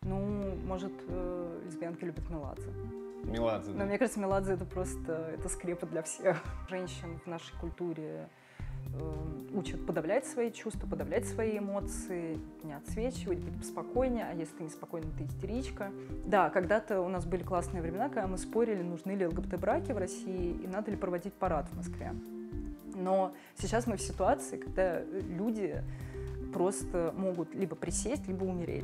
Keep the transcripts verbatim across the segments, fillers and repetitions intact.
Ну, может, э, лесбиянки любят Меладзе. Меладзе, да? Но мне кажется, Меладзе — это просто это скрепа для всех. Женщин в нашей культуре э, учат подавлять свои чувства, подавлять свои эмоции, не отсвечивать, быть поспокойнее, а если ты неспокойна, ты истеричка. Да, когда-то у нас были классные времена, когда мы спорили, нужны ли ЛГБТ-браки в России и надо ли проводить парад в Москве. Но сейчас мы в ситуации, когда люди просто могут либо присесть, либо умереть.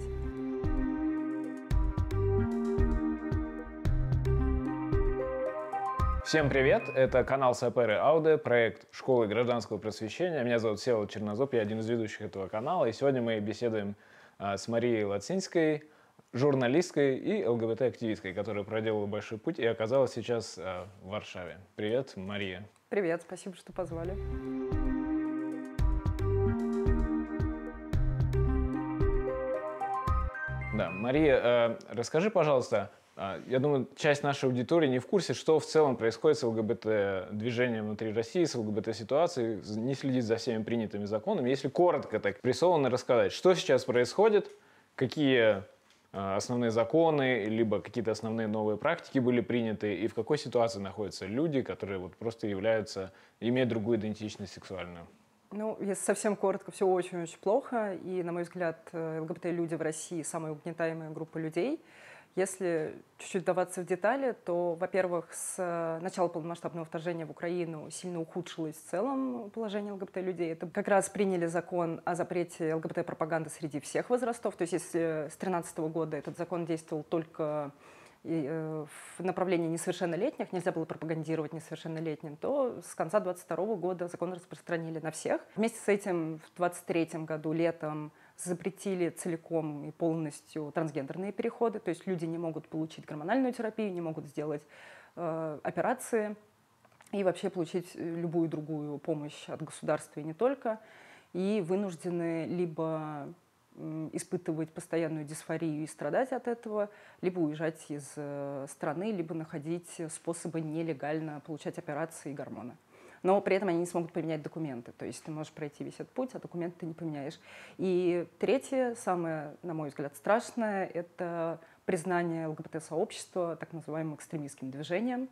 Всем привет! Это канал Саперы Ауде, проект школы гражданского просвещения. Меня зовут Всеволод Чернозоб, я один из ведущих этого канала. И сегодня мы беседуем а, с Марией Лацинской, журналисткой и ЛГБТ-активисткой, которая проделала большой путь и оказалась сейчас а, в Варшаве. Привет, Мария! Привет, спасибо, что позвали. Да, Мария, э, расскажи, пожалуйста, э, я думаю, часть нашей аудитории не в курсе, что в целом происходит с ЛГБТ-движением внутри России, с ЛГБТ-ситуацией, не следит за всеми принятыми законами. Если коротко так прессованно рассказать, что сейчас происходит, какие э, основные законы, либо какие-то основные новые практики были приняты, и в какой ситуации находятся люди, которые вот просто являются, имеют другую идентичность сексуальную. Ну, если совсем коротко, все очень-очень плохо. И, на мой взгляд, ЛГБТ-люди в России — самая угнетаемая группа людей. Если чуть-чуть вдаваться в детали, то, во-первых, с начала полномасштабного вторжения в Украину сильно ухудшилось в целом положение ЛГБТ-людей. Это как раз приняли закон о запрете ЛГБТ-пропаганды среди всех возрастов. То есть если с две тысячи тринадцатого года этот закон действовал только в направлении несовершеннолетних, нельзя было пропагандировать несовершеннолетним, то с конца двадцать второго года закон распространили на всех. Вместе с этим в двадцать третьем году летом запретили целиком и полностью трансгендерные переходы, то есть люди не могут получить гормональную терапию, не могут сделать э, операции и вообще получить любую другую помощь от государства и не только, и вынуждены либо испытывать постоянную дисфорию и страдать от этого, либо уезжать из страны, либо находить способы нелегально получать операции и гормоны. Но при этом они не смогут поменять документы. То есть ты можешь пройти весь этот путь, а документы ты не поменяешь. И третье, самое, на мой взгляд, страшное, это признание ЛГБТ-сообщества так называемым экстремистским движением.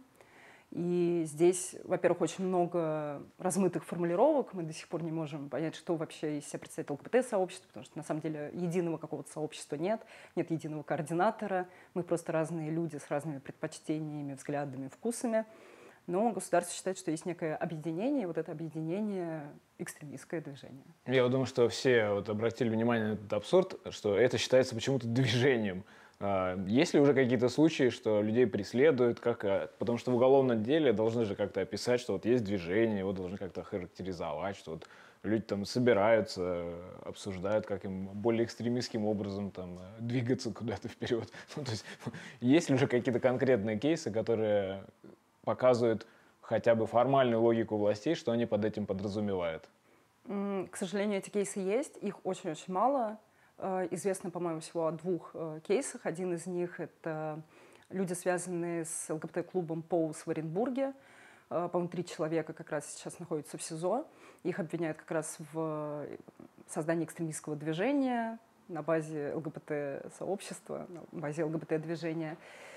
И здесь, во-первых, очень много размытых формулировок. Мы до сих пор не можем понять, что вообще из себя представляет ЛГБТ-сообщество, потому что на самом деле единого какого-то сообщества нет, нет единого координатора. Мы просто разные люди с разными предпочтениями, взглядами, вкусами. Но государство считает, что есть некое объединение, и вот это объединение — экстремистское движение. Я думаю, что все вот обратили внимание на этот абсурд, что это считается почему-то движением. Есть ли уже какие-то случаи, что людей преследуют, как, потому что в уголовном деле должны же как-то описать, что вот есть движение, его должны как-то характеризовать, что вот люди там собираются, обсуждают, как им более экстремистским образом там двигаться куда-то вперед. Ну, то есть, есть ли уже какие-то конкретные кейсы, которые показывают хотя бы формальную логику властей, что они под этим подразумевают? К сожалению, эти кейсы есть, их очень-очень мало. Известно, по-моему, всего о двух кейсах. Один из них — это люди, связанные с ЛГБТ-клубом «Поус» в Оренбурге. По-моему, три человека как раз сейчас находятся в СИЗО. Их обвиняют как раз в создании экстремистского движения на базе ЛГБТ-сообщества, на базе ЛГБТ-движения.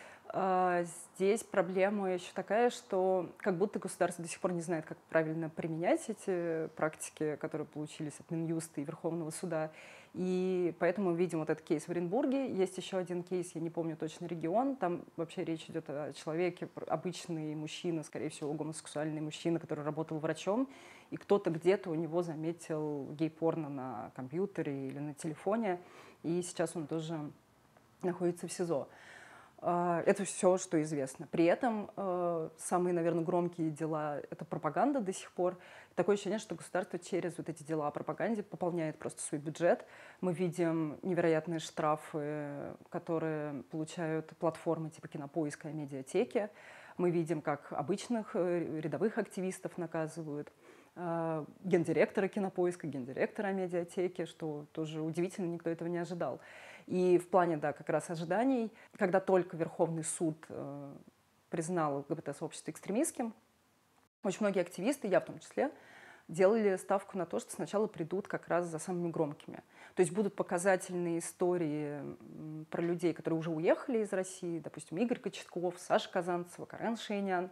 Здесь проблема еще такая, что как будто государство до сих пор не знает, как правильно применять эти практики, которые получились от Минюста и Верховного суда. И поэтому мы видим вот этот кейс в Оренбурге. Есть еще один кейс, я не помню точно регион. Там вообще речь идет о человеке, обычный мужчина, скорее всего, гомосексуальный мужчина, который работал врачом. И кто-то где-то у него заметил гей-порно на компьютере или на телефоне. И сейчас он тоже находится в СИЗО. Это все, что известно. При этом э, самые, наверное, громкие дела — это пропаганда до сих пор. Такое ощущение, что государство через вот эти дела о пропаганде пополняет просто свой бюджет. Мы видим невероятные штрафы, которые получают платформы типа Кинопоиска и Медиатеки. Мы видим, как обычных рядовых активистов наказывают. Э, гендиректора Кинопоиска, гендиректора Медиатеки, что тоже удивительно, никто этого не ожидал. И в плане, да, как раз ожиданий, когда только Верховный суд э, признал ЛГБТ-сообщество экстремистским, очень многие активисты, я в том числе, делали ставку на то, что сначала придут как раз за самыми громкими. То есть будут показательные истории про людей, которые уже уехали из России, допустим, Игорь Кочетков, Саша Казанцева, Карен Шейнян.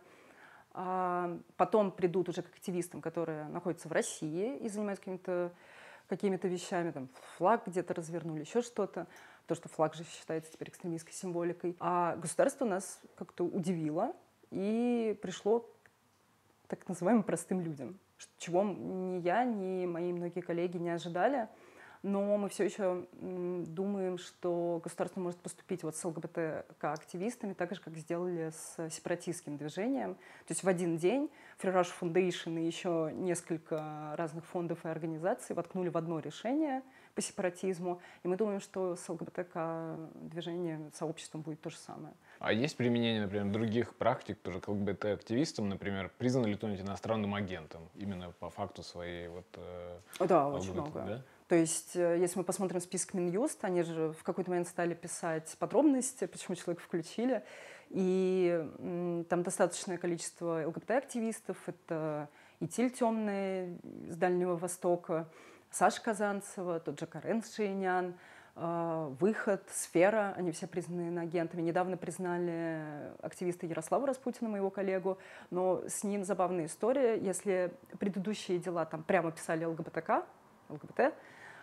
А потом придут уже к активистам, которые находятся в России и занимаются какими-то какими-то вещами, там, флаг где-то развернули, еще что-то, потому что флаг же считается теперь экстремистской символикой. А государство нас как-то удивило и пришло к так называемым простым людям, чего ни я, ни мои многие коллеги не ожидали. Но мы все еще думаем, что государство может поступить вот с ЛГБТК-активистами так же, как сделали с сепаратистским движением. То есть в один день Free Russia Foundation и еще несколько разных фондов и организаций воткнули в одно решение по сепаратизму. И мы думаем, что с ЛГБТК-движением, сообществом будет то же самое. А есть применение, например, других практик тоже к ЛГБТ-активистам, например, признан ли кто-нибудь иностранным агентом именно по факту своей вот... Э, да, ЛГБТ, очень много. Да? То есть, если мы посмотрим список Минюст, они же в какой-то момент стали писать подробности, почему человека включили. И м, там достаточное количество ЛГБТ-активистов. Это Итиль Темная с Дальнего Востока, Саша Казанцева, тот же Карен Шейнян, э, Выход, Сфера. Они все признаны иноагентами. Недавно признали активиста Ярослава Распутина, моего коллегу. Но с ним забавная история. Если предыдущие дела там прямо писали ЛГБТК, ЛГБТ,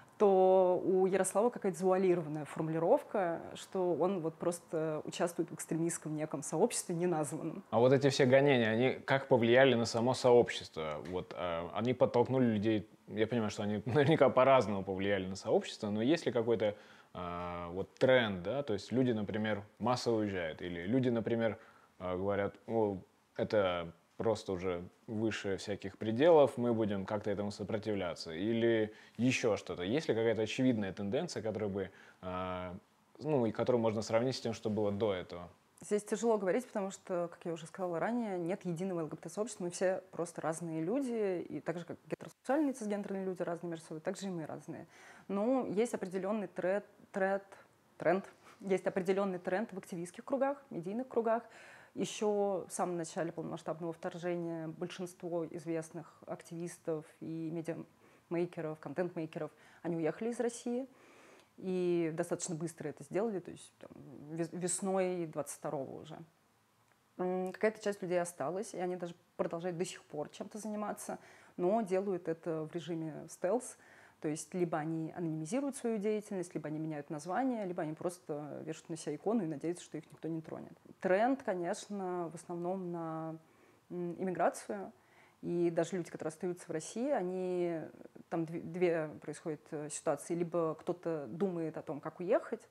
то у Ярослава какая-то завуалированная формулировка, что он вот просто участвует в экстремистском неком сообществе неназванном. А вот эти все гонения, они как повлияли на само сообщество? Вот, э, они подтолкнули людей, я понимаю, что они наверняка по-разному повлияли на сообщество, но есть ли какой-то э, вот тренд, да, то есть люди, например, массово уезжают, или люди, например, э, говорят, о, это просто уже выше всяких пределов, мы будем как-то этому сопротивляться, или еще что-то. Есть ли какая-то очевидная тенденция, которая бы, э, ну, и которую можно сравнить с тем, что было до этого? Здесь тяжело говорить, потому что, как я уже сказала ранее, нет единого ЛГБТ-сообщества, мы все просто разные люди, и так же, как гетеросексуальные цисгендерные люди разные между собой, так же и мы разные. Но есть определенный тренд, тренд, тренд, есть определенный тренд в активистских кругах, медийных кругах. Еще в самом начале полномасштабного вторжения большинство известных активистов и медиамейкеров, контент-мейкеров, они уехали из России. И достаточно быстро это сделали, то есть там, весной двадцать второго уже. Какая-то часть людей осталась, и они даже продолжают до сих пор чем-то заниматься, но делают это в режиме стелс. То есть либо они анонимизируют свою деятельность, либо они меняют название, либо они просто вешают на себя икону и надеются, что их никто не тронет. Тренд, конечно, в основном на иммиграцию. И даже люди, которые остаются в России, они, там две, две происходят ситуации. Либо кто-то думает о том, как уехать,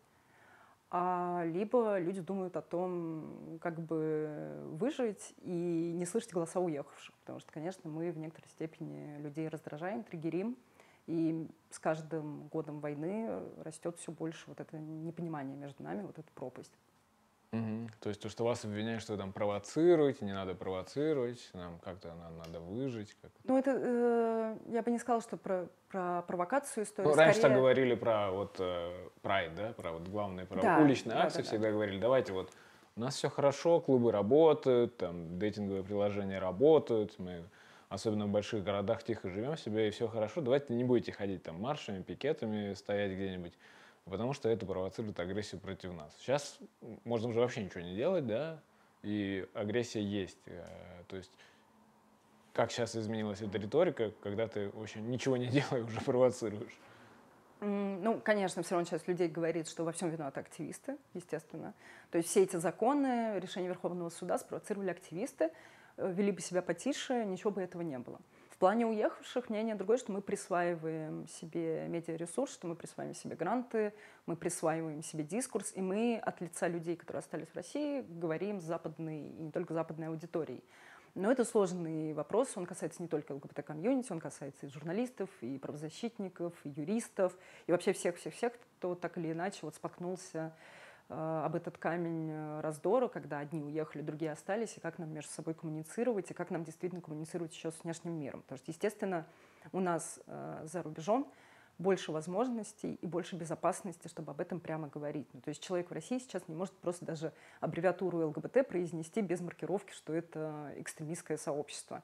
а либо люди думают о том, как бы выжить и не слышать голоса уехавших. Потому что, конечно, мы в некоторой степени людей раздражаем, триггерим. И с каждым годом войны растет все больше вот это непонимание между нами, вот эта пропасть. Угу. То есть то, что вас обвиняют, что вы там провоцируете, не надо провоцировать, нам как-то нам надо выжить. Как ну, это, э, я бы не сказала, что про, про провокацию историю. Ну, скорее... раньше так говорили про вот Pride, да, про вот главные, про да, уличные да, акции, да, всегда да. говорили, давайте вот, у нас все хорошо, клубы работают, там, дейтинговые приложения работают, мы особенно в больших городах тихо живем себе, и все хорошо, давайте не будете ходить там маршами, пикетами, стоять где-нибудь, потому что это провоцирует агрессию против нас. Сейчас можно уже вообще ничего не делать, да, и агрессия есть. То есть как сейчас изменилась эта риторика, когда ты вообще ничего не делаешь, уже провоцируешь? Ну, конечно, все равно часть людей говорит, что во всем виноваты активисты, естественно. То есть все эти законы, решения Верховного суда спровоцировали активисты, вели бы себя потише, ничего бы этого не было. В плане уехавших мнение другое, что мы присваиваем себе медиаресурс, что мы присваиваем себе гранты, мы присваиваем себе дискурс, и мы от лица людей, которые остались в России, говорим с западной и не только западной аудиторией. Но это сложный вопрос, он касается не только ЛГБТ-комьюнити, он касается и журналистов, и правозащитников, и юристов, и вообще всех-всех-всех, кто так или иначе вот споткнулся э, об этот камень раздора, когда одни уехали, другие остались, и как нам между собой коммуницировать, и как нам действительно коммуницировать еще с внешним миром. Потому что, естественно, у нас э, за рубежом больше возможностей и больше безопасности, чтобы об этом прямо говорить. Ну, то есть человек в России сейчас не может просто даже аббревиатуру ЛГБТ произнести без маркировки, что это экстремистское сообщество.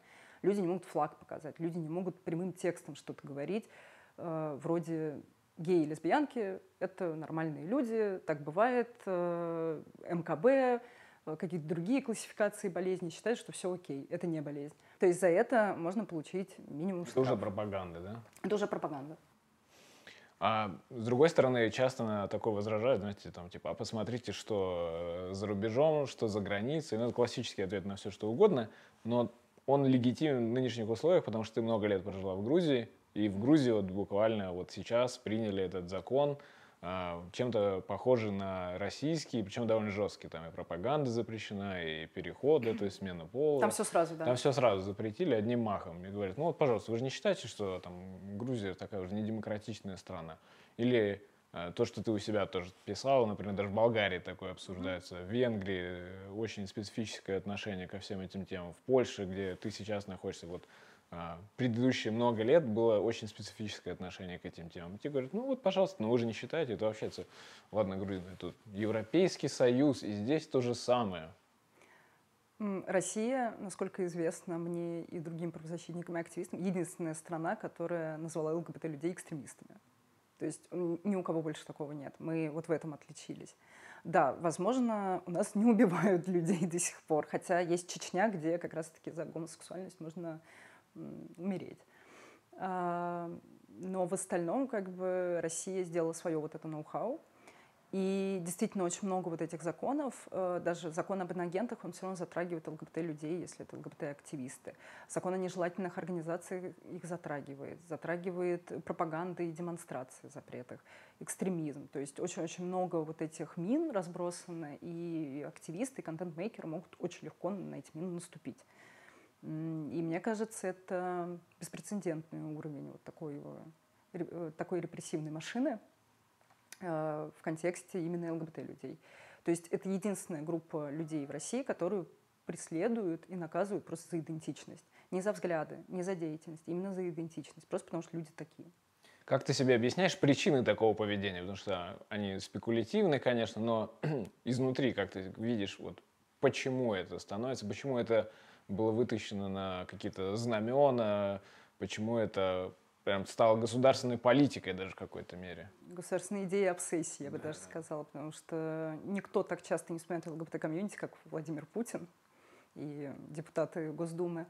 Люди не могут флаг показать, люди не могут прямым текстом что-то говорить, э, вроде геи и лесбиянки — это нормальные люди, так бывает, э, эм ка бэ, э, какие-то другие классификации болезней считают, что все окей, это не болезнь. То есть за это можно получить минимум штраф. Это уже пропаганда, да? Это уже пропаганда. А с другой стороны, часто на такое возражают, знаете, там, типа, а посмотрите, что за рубежом, что за границей. Ну, это классический ответ на все, что угодно, но он легитимен в нынешних условиях, потому что ты много лет прожила в Грузии, и в Грузии вот буквально вот сейчас приняли этот закон, а, чем-то похожий на российский, причем довольно жесткий. Там и пропаганда запрещена, и переходы, то есть смена пола. Там все сразу, да. Там все сразу запретили одним махом. Мне говорят, ну вот, пожалуйста, вы же не считаете, что там Грузия такая уже недемократичная страна? Или э, то, что ты у себя тоже писала, например, даже в Болгарии такое обсуждается, в Венгрии э, очень специфическое отношение ко всем этим темам, в Польше, где ты сейчас находишься, вот э, предыдущие много лет было очень специфическое отношение к этим темам. Тебе говорят, ну вот, пожалуйста, но вы же не считаете, это вообще, ладно, Грузия, тут Европейский Союз, и здесь то же самое. Россия, насколько известно мне и другим правозащитникам и активистам, единственная страна, которая назвала ЛГБТ-людей экстремистами. То есть ни у кого больше такого нет. Мы вот в этом отличились. Да, возможно, у нас не убивают людей до сих пор, хотя есть Чечня, где как раз-таки за гомосексуальность можно умереть. Но в остальном как бы Россия сделала свое вот это ноу-хау. И действительно очень много вот этих законов, даже закон об инагентах, он все равно затрагивает ЛГБТ-людей, если это ЛГБТ-активисты. Закон о нежелательных организациях их затрагивает, затрагивает пропаганды и демонстрации, запретах, экстремизм. То есть очень-очень много вот этих мин разбросано, и активисты, и контент-мейкеры могут очень легко на эти мины наступить. И мне кажется, это беспрецедентный уровень вот такой, такой репрессивной машины в контексте именно ЛГБТ-людей. То есть это единственная группа людей в России, которую преследуют и наказывают просто за идентичность. Не за взгляды, не за деятельность, именно за идентичность. Просто потому что люди такие. Как ты себе объясняешь причины такого поведения? Потому что они спекулятивны, конечно, но изнутри, как ты видишь, вот почему это становится, почему это было вытащено на какие-то знамена, почему это прям стало государственной политикой даже в какой-то мере. Государственная идея обсессии, я бы да, даже да. сказала, потому что никто так часто не вспоминает ЛГБТ-комьюнити, как Владимир Путин и депутаты Госдумы.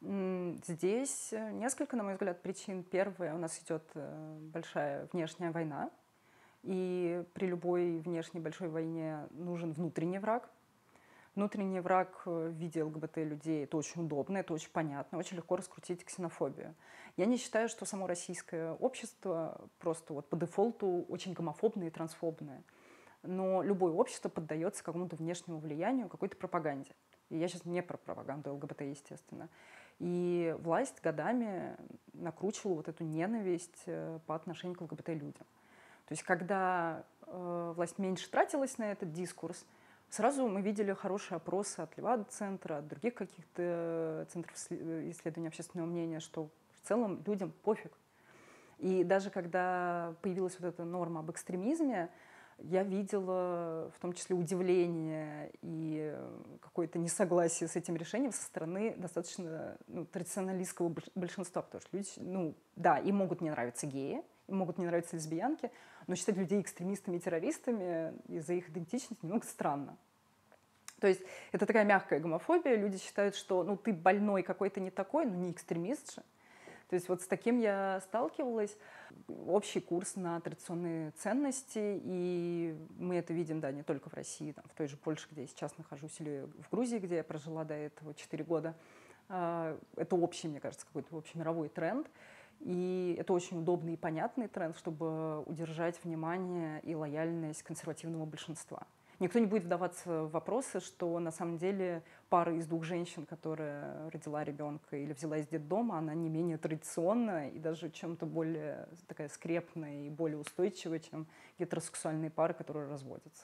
Здесь несколько, на мой взгляд, причин. Первое, у нас идет большая внешняя война, и при любой внешней большой войне нужен внутренний враг. Внутренний враг в виде ЛГБТ-людей — это очень удобно, это очень понятно, очень легко раскрутить ксенофобию. Я не считаю, что само российское общество просто вот по дефолту очень гомофобное и трансфобное. Но любое общество поддается какому-то внешнему влиянию, какой-то пропаганде. И я сейчас не про пропаганду ЛГБТ, естественно. И власть годами накручивала вот эту ненависть по отношению к ЛГБТ-людям. То есть когда э, власть меньше тратилась на этот дискурс, сразу мы видели хорошие опросы от Левада-центра, от других каких-то центров исследования общественного мнения, что в целом людям пофиг. И даже когда появилась вот эта норма об экстремизме, я видела в том числе удивление и какое-то несогласие с этим решением со стороны достаточно ну, традиционалистского большинства, потому что люди, ну да, им могут не нравиться геи, им могут не нравиться лесбиянки, но считать людей экстремистами и террористами из-за их идентичности немного странно. То есть это такая мягкая гомофобия, люди считают, что ну, ты больной какой-то не такой, но не экстремист же. То есть вот с таким я сталкивалась. Общий курс на традиционные ценности, и мы это видим, да, не только в России, там, в той же Польше, где я сейчас нахожусь, или в Грузии, где я прожила до этого четыре года. Это общий, мне кажется, какой-то общемировой тренд. И это очень удобный и понятный тренд, чтобы удержать внимание и лояльность консервативного большинства. Никто не будет вдаваться в вопросы, что на самом деле пара из двух женщин, которая родила ребенка или взяла из детдома, она не менее традиционная и даже чем-то более такая скрепная и более устойчивая, чем гетеросексуальные пары, которые разводятся.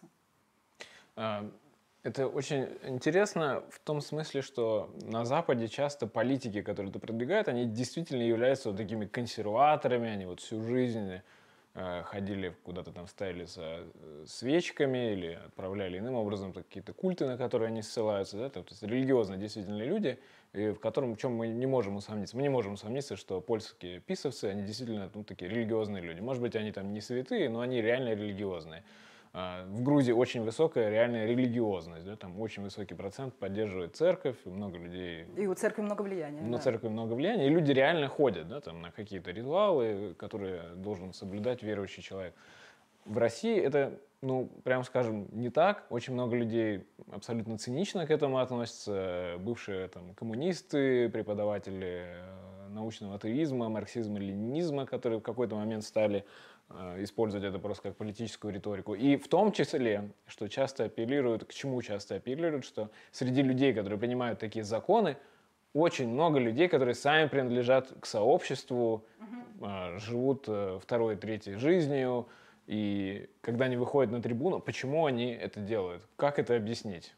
Это очень интересно в том смысле, что на Западе часто политики, которые это продвигают, они действительно являются вот такими консерваторами, они вот всю жизнь э, ходили куда-то там, стояли со э, свечками или отправляли иным образом какие-то культы, на которые они ссылаются, да, то есть религиозные действительно люди, и в котором, в чем мы не можем усомниться. Мы не можем усомниться, что польские писовцы, они действительно, ну, такие религиозные люди. Может быть, они там не святые, но они реально религиозные. В Грузии очень высокая реальная религиозность, да, там очень высокий процент поддерживает церковь, много людей... И у церкви много влияния. На да. церкви много влияния, и люди реально ходят, да, там, на какие-то ритуалы, которые должен соблюдать верующий человек. В России это, ну, прям скажем, не так. Очень много людей абсолютно цинично к этому относятся. Бывшие там коммунисты, преподаватели научного атеизма, марксизма, ленинизма, которые в какой-то момент стали э, использовать это просто как политическую риторику. И в том числе, что часто апеллируют, к чему часто апеллируют, что среди людей, которые принимают такие законы, очень много людей, которые сами принадлежат к сообществу, э, живут э, второй, третьей жизнью, и когда они выходят на трибуну, почему они это делают? Как это объяснить?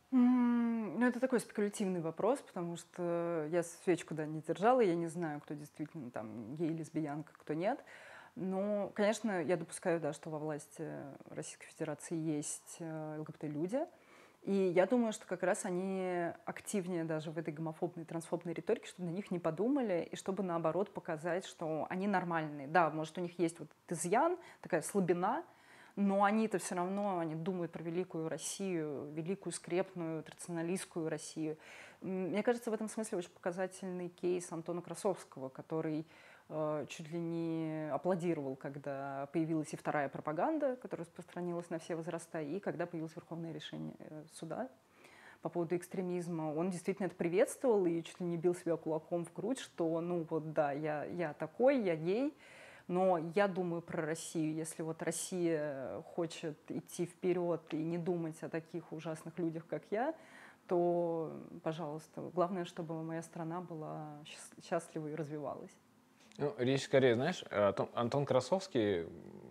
Mm, ну, это такой спекулятивный вопрос, потому что я свечку, да, не держала, я не знаю, кто действительно там гей, лесбиянка, кто нет. Но, конечно, я допускаю, да, что во власти Российской Федерации есть ЛГБТ-люди. И я думаю, что как раз они активнее даже в этой гомофобной, трансфобной риторике, чтобы на них не подумали, и чтобы, наоборот, показать, что они нормальные. Да, может, у них есть вот изъян, такая слабина, но они-то все равно, они думают про великую Россию, великую, скрепную, традиционалистскую Россию. Мне кажется, в этом смысле очень показательный кейс Антона Красовского, который э, чуть ли не аплодировал, когда появилась и вторая пропаганда, которая распространилась на все возраста, и когда появилось верховное решение суда по поводу экстремизма. Он действительно это приветствовал и чуть ли не бил себя кулаком в грудь, что, ну вот да, я, я такой, я гей, но я думаю про Россию. Если вот Россия хочет идти вперед и не думать о таких ужасных людях, как я, то, пожалуйста, главное, чтобы моя страна была счастлива и развивалась. Ну, речь скорее, знаешь, Антон Красовский,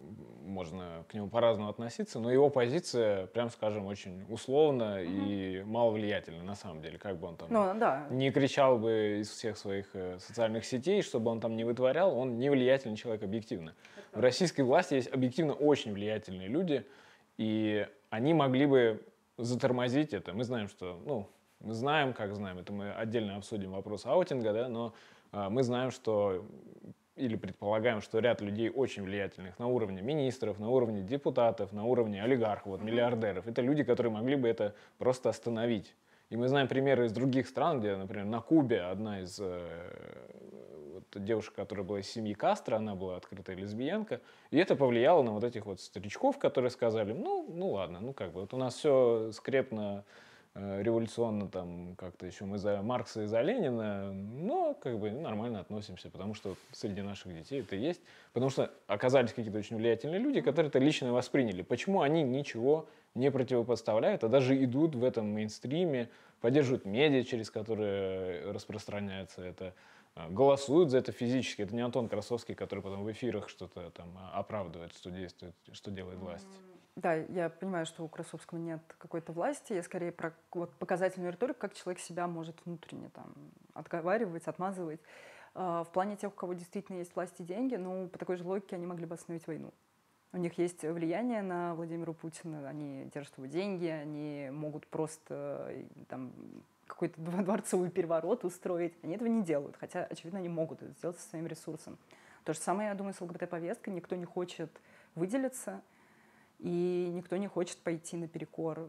можно к нему по-разному относиться, но его позиция, прям скажем, очень условна угу. и маловлиятельна на самом деле. Как бы он там ну, да. не кричал бы из всех своих социальных сетей, чтобы он там не вытворял, он не влиятельный человек объективно. В российской власти есть объективно очень влиятельные люди, и они могли бы затормозить это. Мы знаем, что, ну, мы знаем, как знаем, это мы отдельно обсудим вопрос аутинга, да, но а, мы знаем, что или предполагаем, что ряд людей очень влиятельных на уровне министров, на уровне депутатов, на уровне олигархов, вот, миллиардеров, это люди, которые могли бы это просто остановить. И мы знаем примеры из других стран, где, например, на Кубе одна из э, вот, девушек, которая была из семьи Кастро, она была открытая лесбиянка, и это повлияло на вот этих вот старичков, которые сказали, ну, ну ладно, ну как бы, вот у нас все скрепно, э, революционно, там, как-то еще мы за Маркса и за Ленина, но как бы нормально относимся, потому что среди наших детей это есть, потому что оказались какие-то очень влиятельные люди, которые это лично восприняли. Почему они ничего не противопоставляют, а даже идут в этом мейнстриме, поддерживают медиа, через которые распространяется это, голосуют за это физически. Это не Антон Красовский, который потом в эфирах что-то там оправдывает, что действует, что делает власть. Да, я понимаю, что у Красовского нет какой-то власти. Я скорее про вот, показательную риторику, как человек себя может внутренне там, отговаривать, отмазывать. В плане тех, у кого действительно есть власть и деньги, ну, по такой же логике они могли бы остановить войну. У них есть влияние на Владимира Путина, они держат его деньги, они могут просто там, какой-то дворцовый переворот устроить. Они этого не делают, хотя, очевидно, они могут это сделать со своим ресурсом. То же самое, я думаю, с ЛГБТ-повесткой. Никто не хочет выделиться, и никто не хочет пойти наперекор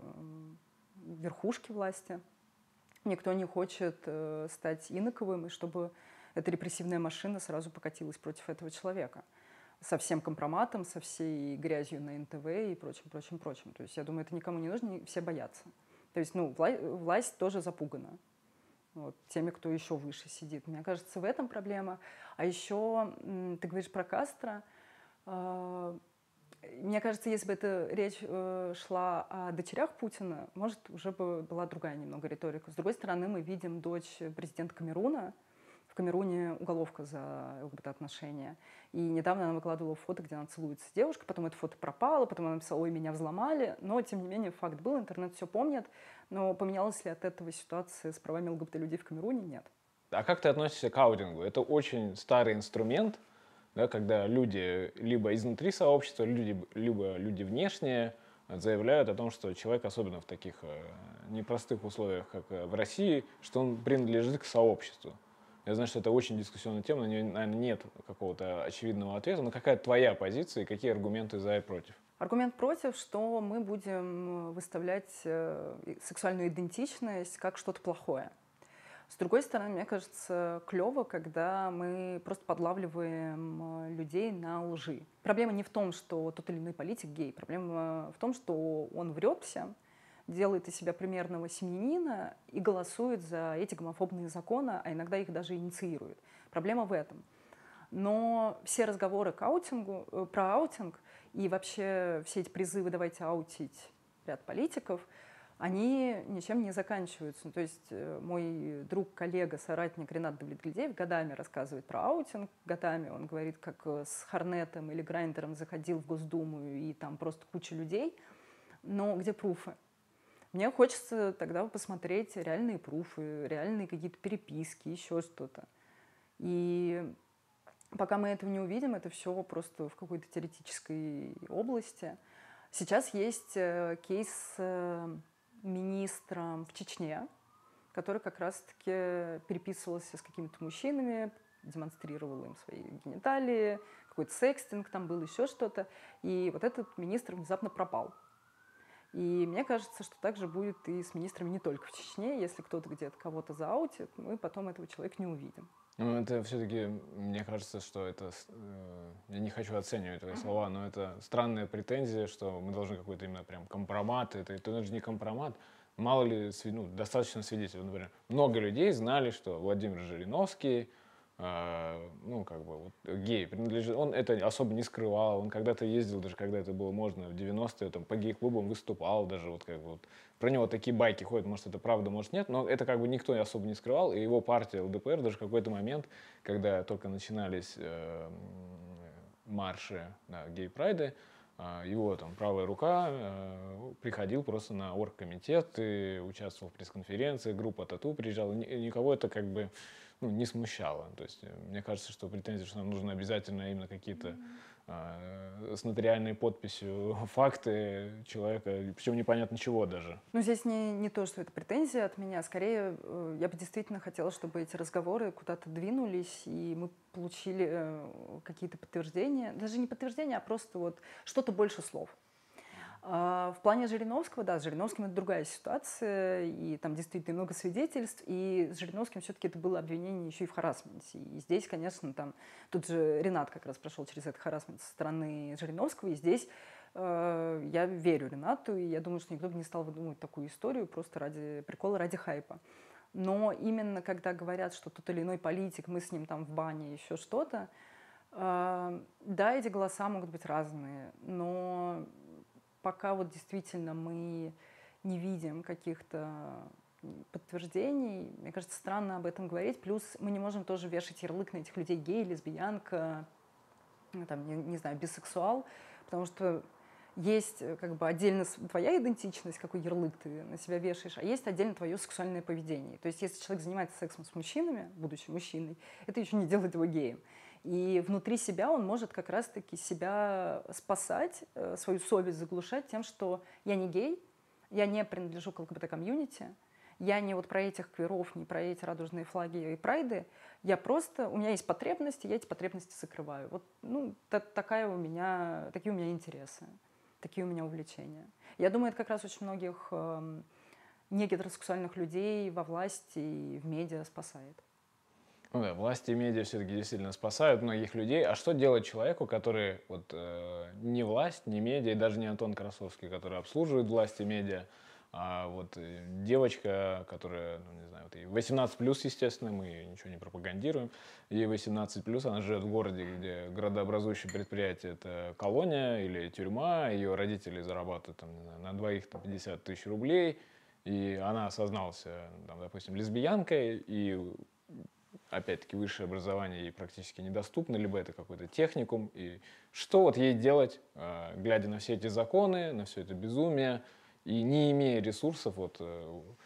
верхушке власти. Никто не хочет стать иноковым, и чтобы эта репрессивная машина сразу покатилась против этого человека. Со всем компроматом, со всей грязью на эн тэ вэ и прочим, прочим, прочим. То есть я думаю, это никому не нужно, все боятся. То есть, ну, вла- власть тоже запугана. Вот, теми, кто еще выше сидит. Мне кажется, в этом проблема. А еще, ты говоришь про Кастро. Э- мне кажется, если бы эта речь э- шла о дочерях Путина, может, уже бы была другая немного риторика. С другой стороны, мы видим дочь президента Камеруна. В Камеруне уголовка за ЛГБТ-отношения. И недавно она выкладывала фото, где она целуется с девушкой, потом это фото пропало, потом она написала, ой, меня взломали. Но, тем не менее, факт был, интернет все помнит. Но поменялась ли от этого ситуация с правами ЛГБТ-людей в Камеруне? Нет. А как ты относишься к аутингу? Это очень старый инструмент, да, когда люди либо изнутри сообщества, люди, либо люди внешние заявляют о том, что человек, особенно в таких э, непростых условиях, как э, в России, что он принадлежит к сообществу. Я знаю, что это очень дискуссионная тема, на нее, наверное, нет какого-то очевидного ответа, но какая твоя позиция и какие аргументы за и против? Аргумент против, что мы будем выставлять э, и- сексуальную идентичность как что-то плохое. С другой стороны, мне кажется, клево, когда мы просто подлавливаем э, людей на лжи. Проблема не в том, что тот или иной политик гей. Проблема в том, что он врет всем, делает из себя примерного семьянина и голосует за эти гомофобные законы, а иногда их даже инициирует. Проблема в этом. Но все разговоры к аутингу, э, про аутинг и вообще все эти призывы «давайте аутить ряд политиков», они ничем не заканчиваются. Ну, то есть э, мой друг, коллега, соратник Ренат Давлетгильдеев годами рассказывает про аутинг, годами он говорит, как э, с Хорнетом или Грайндером заходил в Госдуму и там просто куча людей. Но где пруфы? Мне хочется тогда посмотреть реальные пруфы, реальные какие-то переписки, еще что-то. И пока мы этого не увидим, это все просто в какой-то теоретической области. Сейчас есть э, кейс с э, министром в Чечне, который как раз-таки переписывался с какими-то мужчинами, демонстрировал им свои гениталии, какой-то секстинг там был, еще что-то. И вот этот министр внезапно пропал. И мне кажется, что так же будет и с министрами не только в Чечне. Если кто-то где-то кого-то зааутит, мы потом этого человека не увидим. Ну, это все-таки, мне кажется, что это, э, я не хочу оценивать твои слова, но это странная претензия, что мы должны какой-то именно прям компромат, это, это даже не компромат, мало ли, сви- ну, достаточно свидетелей, например, много людей знали, что Владимир Жириновский, э, ну, как бы, вот, гей, принадлежит, он это особо не скрывал, он когда-то ездил, даже когда это было можно, в девяностые, там, по гей-клубам выступал, даже вот как бы вот, про него такие байки ходят, может, это правда, может, нет, но это как бы никто особо не скрывал, и его партия ЛДПР даже в какой-то момент, когда только начинались э, марши, да, гей-прайды, э, его там правая рука э, приходил просто на оргкомитет и участвовал в пресс-конференции, группа Тату приезжала, ни- никого это как бы ну, не смущало. То есть э, мне кажется, что претензии, что нам нужно обязательно именно какие-то э, с нотариальной подписью факты человека, причем непонятно чего даже. Ну, здесь не, не то, что это претензия от меня. Скорее, э, я бы действительно хотела, чтобы эти разговоры куда-то двинулись, и мы получили э, какие-то подтверждения. Даже не подтверждения, а просто вот что-то больше слов. А в плане Жириновского, да, с Жириновским это другая ситуация, и там действительно много свидетельств, и с Жириновским все-таки это было обвинение еще и в харассменте. И здесь, конечно, там, тут же Ренат как раз прошел через этот харассмент со стороны Жириновского, и здесь э, я верю Ренату, и я думаю, что никто бы не стал выдумывать такую историю просто ради прикола, ради хайпа. Но именно когда говорят, что тот или иной политик, мы с ним там в бане, еще что-то, э, да, эти голоса могут быть разные, но пока вот действительно мы не видим каких-то подтверждений, мне кажется, странно об этом говорить. Плюс мы не можем тоже вешать ярлык на этих людей: гей, лесбиянка, ну, там, не, не знаю, бисексуал, потому что есть э, как бы отдельно с- твоя идентичность, какой ярлык ты на себя вешаешь, а есть отдельно твое сексуальное поведение. То есть если человек занимается сексом с мужчинами, будучи мужчиной, это еще не делает его геем. И внутри себя он может как раз-таки себя спасать, э, свою совесть заглушать тем, что я не гей, я не принадлежу к ЛГБТ-комьюнити, я не вот про этих квиров, не про эти радужные флаги и прайды, я просто, у меня есть потребности, я эти потребности закрываю. Вот, ну, та- такая у меня, такие у меня интересы, такие у меня увлечения. Я думаю, это как раз очень многих эм, негетеросексуальных людей во власти и в медиа спасает. Ну да, власти и медиа все-таки действительно спасают многих людей. А что делать человеку, который вот э, не власть, не медиа, и даже не Антон Красовский, который обслуживает власть и медиа, а вот э, девочка, которая, ну не знаю, вот ей восемнадцать плюс, естественно, мы ничего не пропагандируем, ей восемнадцать плюс, она живет в городе, где градообразующее предприятие — это колония или тюрьма, ее родители зарабатывают там, не знаю, на двоих там, пятьдесят тысяч рублей, и она осозналась, там, допустим, лесбиянкой, и опять-таки высшее образование ей практически недоступно, либо это какой-то техникум. И что вот ей делать, э, глядя на все эти законы, на все это безумие, и не имея ресурсов вот, э,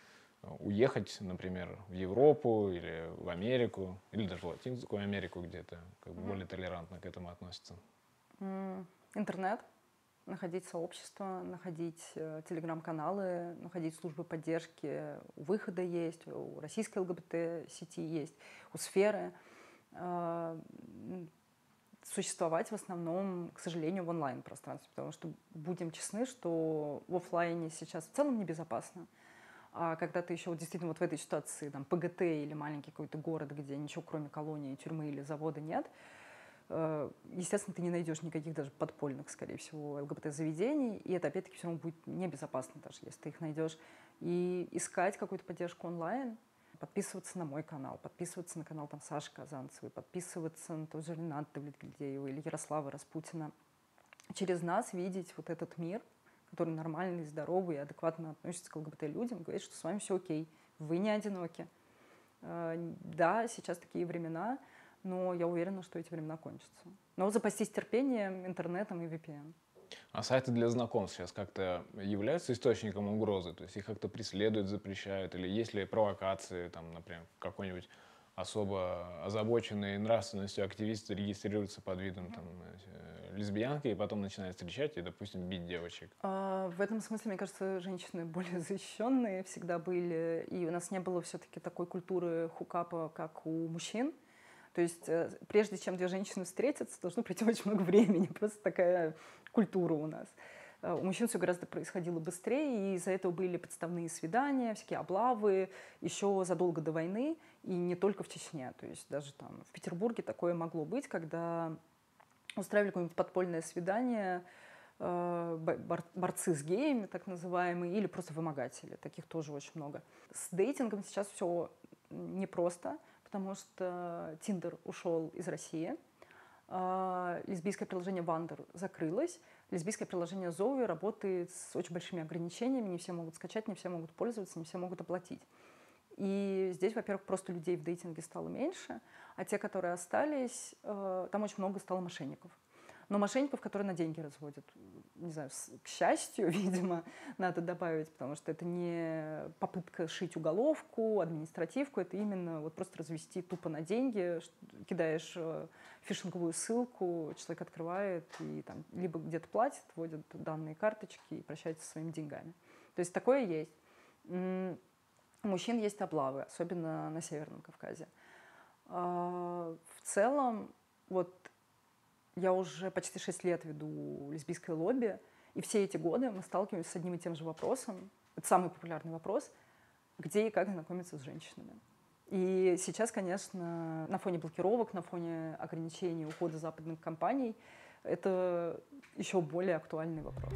уехать, например, в Европу или в Америку, или даже в Латинскую Америку, где то как бы более толерантно к этому относятся? Интернет. Находить сообщества, находить э, телеграм-каналы, находить службы поддержки. У Выхода есть, у российской ЛГБТ-сети есть, у Сферы. Э, существовать в основном, к сожалению, в онлайн-пространстве, потому что, будем честны, что в офлайне сейчас в целом небезопасно. А когда ты еще вот действительно вот в этой ситуации, там, ПГТ или маленький какой-то город, где ничего кроме колонии, тюрьмы или завода нет, естественно, ты не найдешь никаких даже подпольных, скорее всего, ЛГБТ-заведений, и это, опять-таки, все равно будет небезопасно даже, если ты их найдешь. И искать какую-то поддержку онлайн, подписываться на мой канал, подписываться на канал там, Саши Казанцевой, подписываться на тот же Ренат Давлетгильдеева или Ярослава Распутина. Через нас видеть вот этот мир, который нормальный, здоровый и адекватно относится к ЛГБТ-людям, говорит, что с вами все окей, вы не одиноки. Да, сейчас такие времена, но я уверена, что эти времена кончатся. Но запастись терпением, интернетом и ви пи эн. А сайты для знакомств сейчас как-то являются источником угрозы? То есть их как-то преследуют, запрещают? Или есть ли провокации, там, например, какой-нибудь особо озабоченный нравственностью активист регистрируется под видом там, лесбиянки и потом начинает встречать и, допустим, бить девочек? А, в этом смысле, мне кажется, женщины более защищенные всегда были. И у нас не было все-таки такой культуры хукапа, как у мужчин. То есть прежде чем две женщины встретятся, должно пройти очень много времени. Просто такая культура у нас. У мужчин все гораздо происходило быстрее, и из-за этого были подставные свидания, всякие облавы еще задолго до войны, и не только в Чечне. То есть даже там в Петербурге такое могло быть, когда устраивали какое-нибудь подпольное свидание, борцы с геями, так называемые, или просто вымогатели. Таких тоже очень много. С дейтингом сейчас все непросто, потому что Тиндер ушел из России, лесбийское приложение Вандер закрылось, лесбийское приложение Зоуи работает с очень большими ограничениями, не все могут скачать, не все могут пользоваться, не все могут оплатить. И здесь, во-первых, просто людей в дейтинге стало меньше, а те, которые остались, там очень много стало мошенников. Но мошенников, которые на деньги разводят. Не знаю, к счастью, видимо, надо добавить, потому что это не попытка шить уголовку, административку, это именно вот просто развести тупо на деньги, кидаешь фишинговую ссылку, человек открывает и там либо где-то платит, вводит данные карточки и прощается со своими деньгами. То есть такое есть. У мужчин есть облавы, особенно на Северном Кавказе. В целом, вот я уже почти шесть лет веду лесбийское лобби, и все эти годы мы сталкиваемся с одним и тем же вопросом. Это самый популярный вопрос, где и как знакомиться с женщинами. И сейчас, конечно, на фоне блокировок, на фоне ограничений ухода западных компаний, это еще более актуальный вопрос.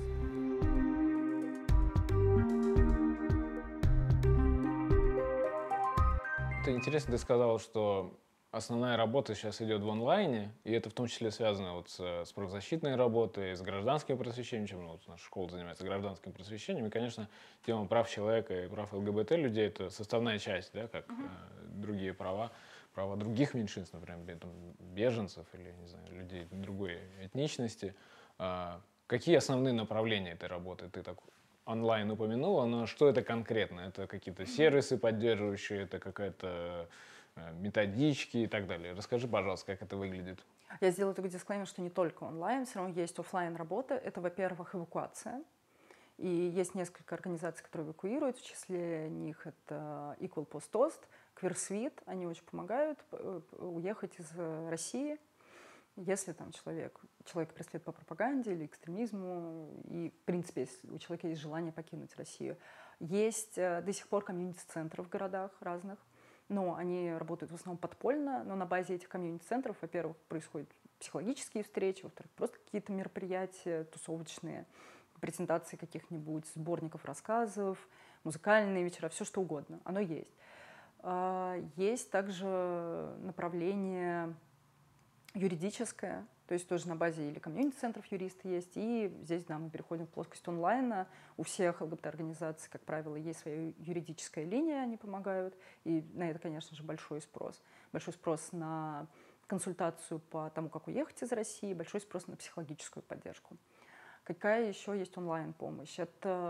Это интересно, ты сказал, что основная работа сейчас идет в онлайне, и это в том числе связано вот с, с правозащитной работой, с гражданским просвещением, чем ну, вот наша школа занимается гражданским просвещением. И, конечно, тема прав человека и прав ЛГБТ людей — это составная часть, да, как uh-huh. э, другие права, права других меньшинств, например, там, беженцев или, не знаю, людей другой этничности. А, какие основные направления этой работы? Ты так онлайн упомянула, но что это конкретно? Это какие-то сервисы поддерживающие, это какая-то методички и так далее. Расскажи, пожалуйста, как это выглядит. Я сделаю такой дисклеймер, что не только онлайн, все равно есть офлайн работа. Это, во-первых, эвакуация. И есть несколько организаций, которые эвакуируют, в числе них это Equal Post Ost, QueerSuite. Они очень помогают уехать из России, если там человек, человек преследует по пропаганде или экстремизму, и, в принципе, если у человека есть желание покинуть Россию. Есть до сих пор комьюнити-центры в городах разных, но они работают в основном подпольно, но на базе этих комьюнити-центров, во-первых, происходят психологические встречи, во-вторых, просто какие-то мероприятия тусовочные, презентации каких-нибудь сборников рассказов, музыкальные вечера, все что угодно, оно есть. Есть также направление юридическое, то есть тоже на базе или комьюнити-центров юристы есть, и здесь, да, мы переходим в плоскость онлайна. У всех ЛГБТ-организаций, как правило, есть своя юридическая линия, они помогают, и на это, конечно же, большой спрос. Большой спрос на консультацию по тому, как уехать из России, большой спрос на психологическую поддержку. Какая еще есть онлайн-помощь? Это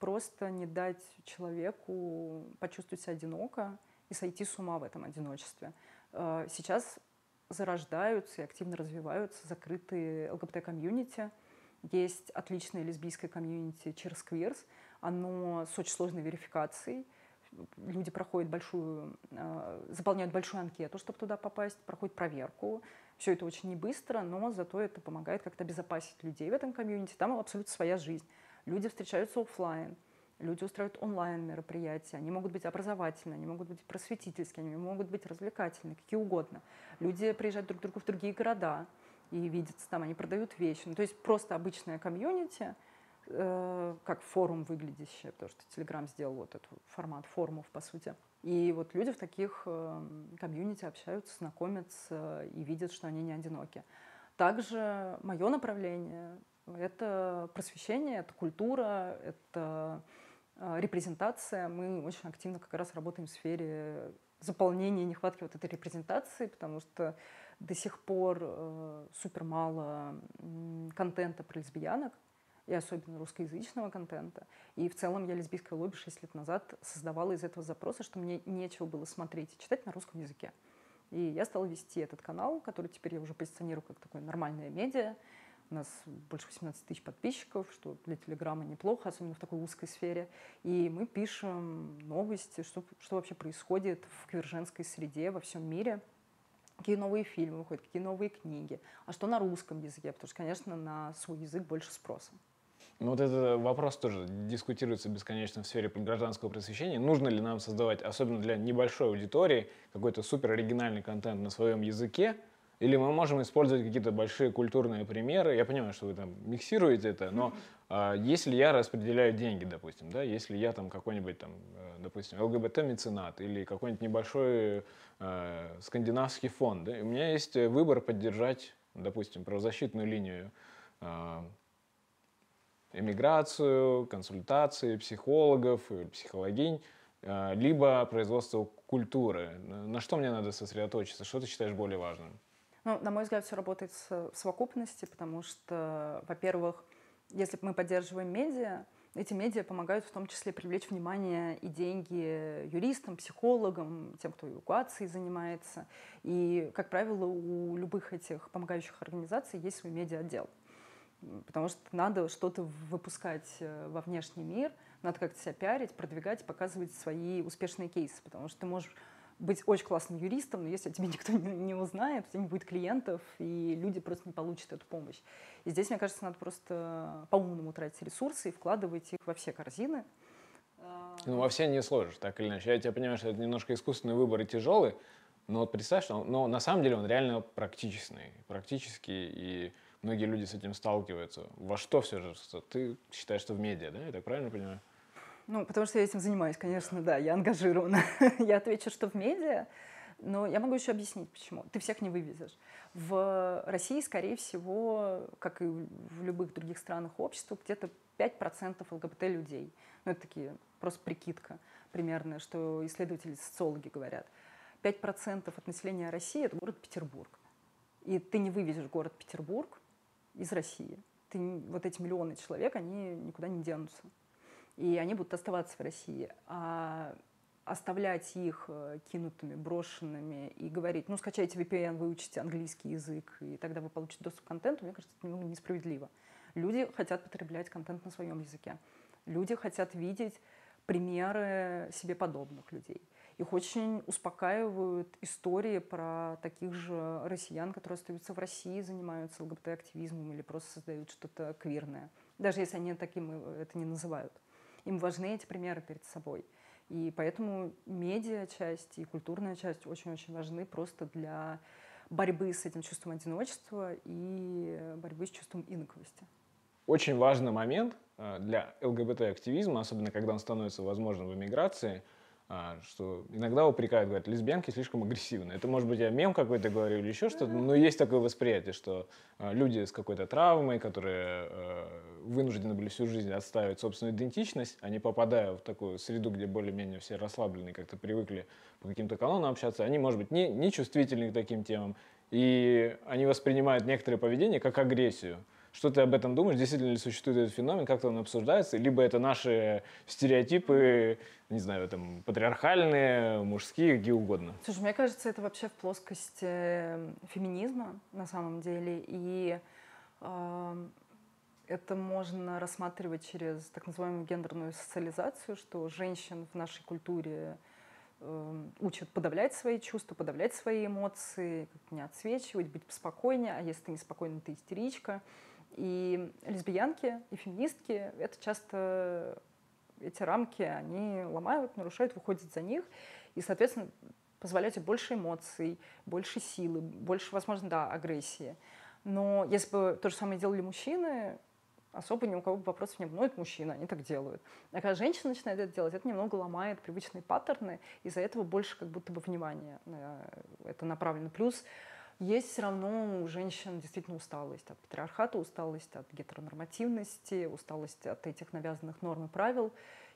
просто не дать человеку почувствовать себя одиноко и сойти с ума в этом одиночестве. Э, Сейчас зарождаются и активно развиваются закрытые ЛГБТ-комьюнити. Есть отличное лесбийское комьюнити Cheers Queers. Оно с очень сложной верификацией. Люди проходят большую, э, заполняют большую анкету, чтобы туда попасть, проходят проверку. Все это очень не быстро, но зато это помогает как-то обезопасить людей в этом комьюнити. Там абсолютно своя жизнь. Люди встречаются офлайн, люди устраивают онлайн-мероприятия. Они могут быть образовательные, они могут быть просветительские, они могут быть развлекательные, какие угодно. Люди приезжают друг к другу в другие города и видятся там, они продают вещи. Ну, то есть просто обычное комьюнити, э, как форум выглядящее, потому что Telegram сделал вот этот формат форумов, по сути. И вот люди в таких э, комьюнити общаются, знакомятся и видят, что они не одиноки. Также мое направление — это просвещение, это культура, это э, репрезентация. Мы очень активно как раз работаем в сфере заполнения нехватки вот этой репрезентации, потому что до сих пор э, супер мало м, контента про лесбиянок, и особенно русскоязычного контента. И в целом я лесбийское лобби шесть лет назад создавала из этого запроса, что мне нечего было смотреть и читать на русском языке. И я стала вести этот канал, который теперь я уже позиционирую как такое нормальное медиа. У нас больше восемнадцати тысяч подписчиков, что для Телеграма неплохо, особенно в такой узкой сфере. И мы пишем новости, что, что вообще происходит в квирженской среде во всем мире. Какие новые фильмы выходят, какие новые книги. А что на русском языке, потому что, конечно, на свой язык больше спроса. Ну вот этот вопрос тоже дискутируется бесконечно в сфере гражданского просвещения. Нужно ли нам создавать, особенно для небольшой аудитории, какой-то супер оригинальный контент на своем языке? Или мы можем использовать какие-то большие культурные примеры? Я понимаю, что вы там миксируете это, но а, если я распределяю деньги, допустим, да, если я там какой-нибудь там, допустим, ЛГБТ-меценат или какой-нибудь небольшой э, скандинавский фонд, да, и у меня есть выбор поддержать, допустим, правозащитную линию, э, эмиграцию, консультации психологов, психологинь, либо производство культуры. На что мне надо сосредоточиться? Что ты считаешь более важным? Ну, на мой взгляд, все работает в совокупности, потому что, во-первых, если мы поддерживаем медиа, эти медиа помогают в том числе привлечь внимание и деньги юристам, психологам, тем, кто эвакуацией занимается. И, как правило, у любых этих помогающих организаций есть свой медиа-отдел. Потому что надо что-то выпускать во внешний мир, надо как-то себя пиарить, продвигать, показывать свои успешные кейсы. Потому что ты можешь быть очень классным юристом, но если о тебе никто не узнает, у тебя не будет клиентов, и люди просто не получат эту помощь. И здесь, мне кажется, надо просто по-умному тратить ресурсы и вкладывать их во все корзины. Ну, во все не сложишь, так или иначе. Я тебя понимаю, что это немножко искусственный выбор и тяжелый, но вот представь, что он, но на самом деле он реально практичный, практический, и многие люди с этим сталкиваются. Во что все же? Ты считаешь, что в медиа, да? Я так правильно понимаю? Ну, потому что я этим занимаюсь, конечно, да, я ангажирована. Я отвечу, что в медиа, но я могу еще объяснить, почему. Ты всех не вывезешь. В России, скорее всего, как и в любых других странах общества, где-то пять процентов ЛГБТ-людей. Ну, это такие, просто прикидка примерная, что исследователи, социологи говорят. пять процентов от населения России – это город Петербург. И ты не вывезешь город Петербург из России. Ты, вот эти миллионы человек, они никуда не денутся. И они будут оставаться в России. А оставлять их кинутыми, брошенными и говорить, ну, скачайте ви пи эн, выучите английский язык, и тогда вы получите доступ к контенту, мне кажется, это немного несправедливо. Люди хотят потреблять контент на своем языке. Люди хотят видеть примеры себе подобных людей. Их очень успокаивают истории про таких же россиян, которые остаются в России, занимаются ЛГБТ-активизмом или просто создают что-то квирное. Даже если они таким это не называют. Им важны эти примеры перед собой. И поэтому медиа-часть и культурная часть очень-очень важны просто для борьбы с этим чувством одиночества и борьбы с чувством инаковости. Очень важный момент для ЛГБТ-активизма, особенно когда он становится возможным в эмиграции, что иногда упрекают, говорят, лесбиянки слишком агрессивны. Это, может быть, я мем какой-то говорю или еще что-то, но есть такое восприятие, что люди с какой-то травмой, которые вынуждены были всю жизнь отстаивать собственную идентичность, они, попадая в такую среду, где более-менее все расслаблены, как-то привыкли по каким-то канонам общаться, они, может быть, не, не чувствительны к таким темам, и они воспринимают некоторые поведения как агрессию. Что ты об этом думаешь? Действительно ли существует этот феномен? Как-то он обсуждается? Либо это наши стереотипы, не знаю, там, патриархальные, мужские, какие угодно? Слушай, мне кажется, это вообще в плоскости феминизма на самом деле. И э, это можно рассматривать через так называемую гендерную социализацию, что женщин в нашей культуре э, учат подавлять свои чувства, подавлять свои эмоции, как-то не отсвечивать, быть поспокойнее, а если ты неспокойна, ты истеричка. И лесбиянки, и феминистки — это часто эти рамки, они ломают, нарушают, выходят за них, и, соответственно, позволяют себе больше эмоций, больше силы, больше, возможно, да, агрессии. Но если бы то же самое делали мужчины, особо ни у кого бы вопросов не было. Ну, это мужчины, они так делают. А когда женщина начинает это делать, это немного ломает привычные паттерны, из-за этого больше как будто бы внимания на это направлено. Плюс есть все равно у женщин действительно усталость от патриархата, усталость от гетеронормативности, усталость от этих навязанных норм и правил.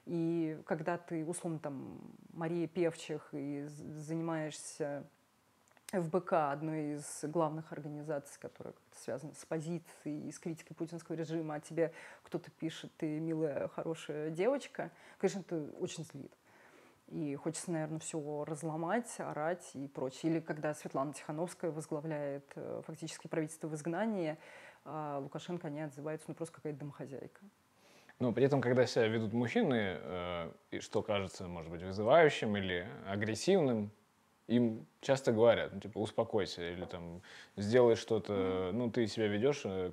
И когда ты, условно, там, Мария Певчих, и занимаешься эф бэ ка, одной из главных организаций, которая связана с позицией и с критикой путинского режима, а тебе кто-то пишет: ты милая, хорошая девочка, конечно, это очень злит. И хочется, наверное, все разломать, орать и прочее. Или когда Светлана Тихановская возглавляет фактически правительство в изгнании, а Лукашенко не отзывается, ну просто какая-то домохозяйка. Но при этом, когда себя ведут мужчины, э, и что кажется, может быть, вызывающим или агрессивным, им часто говорят, ну, типа, успокойся, или там, сделай что-то, ну, ты себя ведешь, э,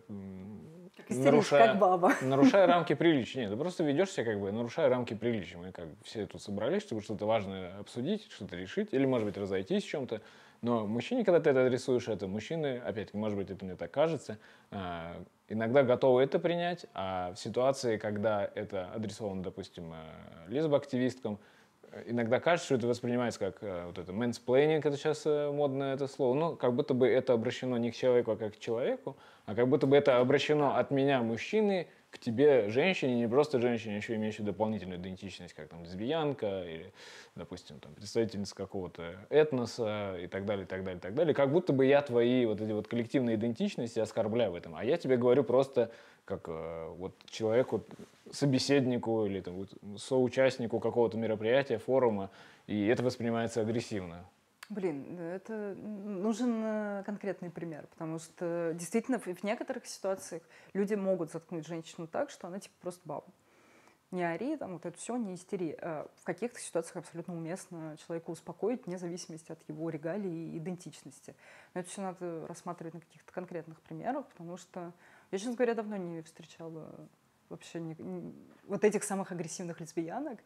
нарушая, как баба. нарушая рамки приличия. Нет, ты просто ведешь себя, как бы, нарушая рамки приличия. Мы как бы все тут собрались, чтобы что-то важное обсудить, что-то решить, или, может быть, разойтись в чем-то. Но мужчине, когда ты это адресуешь, это мужчины, опять-таки, может быть, это мне так кажется, э, иногда готовы это принять, а в ситуации, когда это адресовано, допустим, э, лесбоактивисткам, иногда кажется, что это воспринимается как э, вот это mansplaining, это сейчас э, модное это слово, ну, как будто бы это обращено не к человеку, а как к человеку, а как будто бы это обращено от меня, мужчины, к тебе, женщине, не просто женщине, еще имеющей дополнительную идентичность, как там лесбиянка или, допустим, там, представительница какого-то этноса и так далее, и так далее, и так далее. Как будто бы я твои вот эти вот коллективные идентичности оскорбляю в этом, а я тебе говорю просто как э, вот человеку, собеседнику или там, вот, соучастнику какого-то мероприятия, форума, и это воспринимается агрессивно. Блин, это нужен конкретный пример, потому что действительно в некоторых ситуациях люди могут заткнуть женщину так, что она типа просто баба. Не ори, там, вот это все, не истери. В каких-то ситуациях абсолютно уместно человека успокоить, вне зависимости от его регалий и идентичности. Но это все надо рассматривать на каких-то конкретных примерах, потому что я, честно говоря, давно не встречала вообще не, не, вот этих самых агрессивных лесбиянок.